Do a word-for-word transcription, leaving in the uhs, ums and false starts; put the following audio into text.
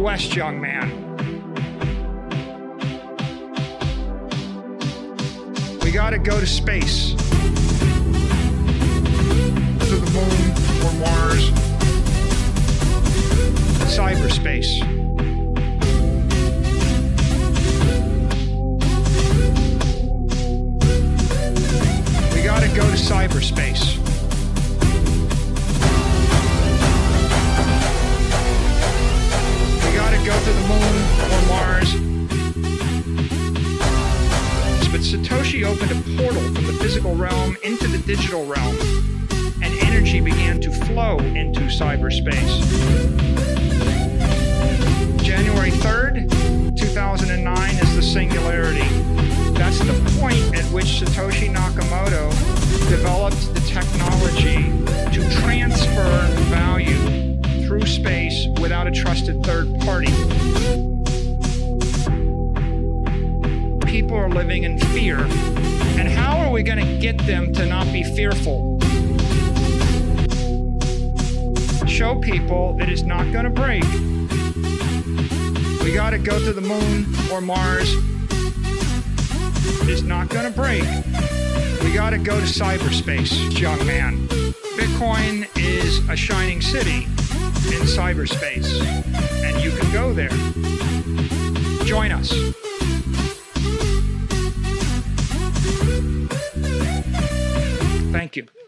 west, young man. We gotta go to space. To the moon or Mars. Cyberspace. We gotta go to cyberspace. We gotta go to the moon or Mars. But Satoshi opened a portal from the physical realm into the digital realm, and energy began to flow into cyberspace. January third, two thousand nine is the singularity. That's the point at which Satoshi Nakamoto developed the technology to transfer value through space without a trusted third party. People are living in fear. And how are we going to get them to not be fearful? Show people that it's not going to break. We got to go to the moon or Mars. It's not going to break. We got to go to cyberspace, young man. Bitcoin is a shining city in cyberspace, and you can go there. Join us. Thank you.